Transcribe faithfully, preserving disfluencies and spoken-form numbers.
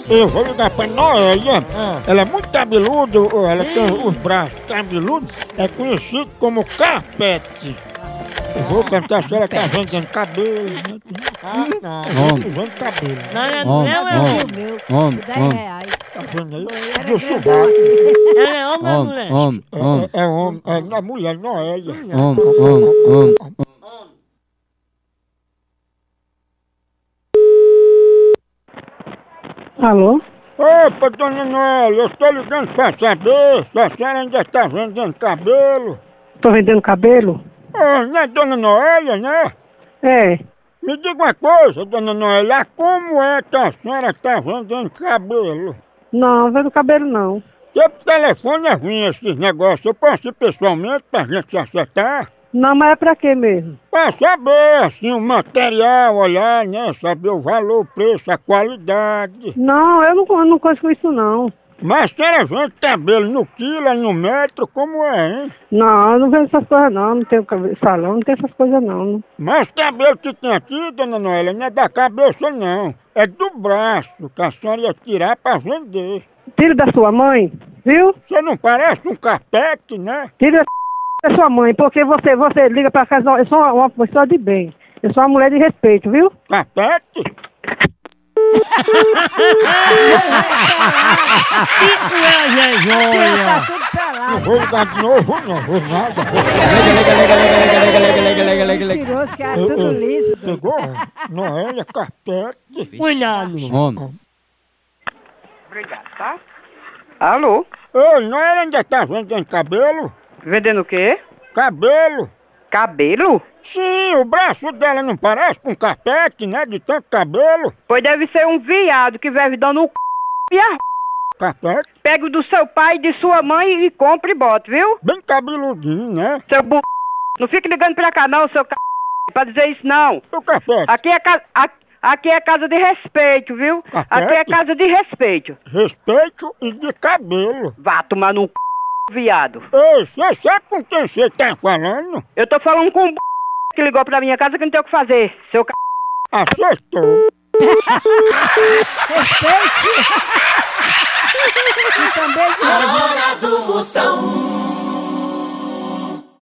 Eu vou ligar pra Noélia. Ah. Ela é muito cabeluda, ela tem os braços cabeludos. É conhecido como carpete. Eu vou perguntar se ela tá vendendo cabelo, né? Ah, não. Tá vendendo cabelo. Não, é Homem, não, é homem. homem. meu, Homem, dez homem, reais. Tá vendo aí? Era Do grandão. sovaco. Ela é homem ou é homem, mulher? homem, É, homem, é, é homem, é na mulher, Noélia. homem, homem, homem. Alô? Opa, dona Noélia, eu estou ligando pra saber se a senhora ainda está vendendo cabelo. Tô vendendo cabelo? Oh, não é dona Noélia, né? É. Me diga uma coisa, dona Noélia, como é que a senhora está vendendo cabelo? Não, não vendo cabelo não. Porque o telefone é ruim esses negócios, eu posso ir pessoalmente pra gente se acertar? Não, mas é pra quê mesmo? Pra saber, assim, o material, olhar, né? Saber o valor, o preço, a qualidade. Não, eu não, eu não conheço com isso não. Mas a senhora vende cabelo no quilo, no metro, como é, hein? Não, eu não vendo essas coisas não, não tenho cabelo, salão, não tem essas coisas não. Mas o cabelo que tem aqui, dona Noélia, não é da cabeça não. É do braço que a senhora ia tirar pra vender. Filho da sua mãe, viu? Você não parece um carpete, né? Filho da sua mãe, porque você, você liga pra casa, eu sou uma, uma pessoa de bem. Eu sou uma mulher de respeito, viu? Carpete? Isso é Tá joia. tudo pelado. Não vou ligar de novo, não vou nada. Mentiroso, que é tudo liso. Pegou? Noélia, carpete. Cuidado. Homem. Obrigado, tá? Alô? Ei, Noélia ainda tá vendendo cabelo? Vendendo o quê? Cabelo? Cabelo? Sim, o braço dela não parece com carpete, né? De tanto cabelo. Pois deve ser um viado que vive dando o c... e a... Carpete? Pega o do seu pai e de sua mãe e compra e bota, viu? Bem cabeludinho, né? Seu bu... Não fique ligando pra cá não, seu c... pra dizer isso não. E o carpete? Aqui é casa... Aqui é casa de respeito, viu? Carpete? Aqui é casa de respeito. Respeito e de cabelo. Vá tomar no c... viado. Ei, você sabe com quem você tá falando? Eu tô falando com o b... que ligou pra minha casa que não tem o que fazer, seu c... Acertou. E também... A hora do Moção.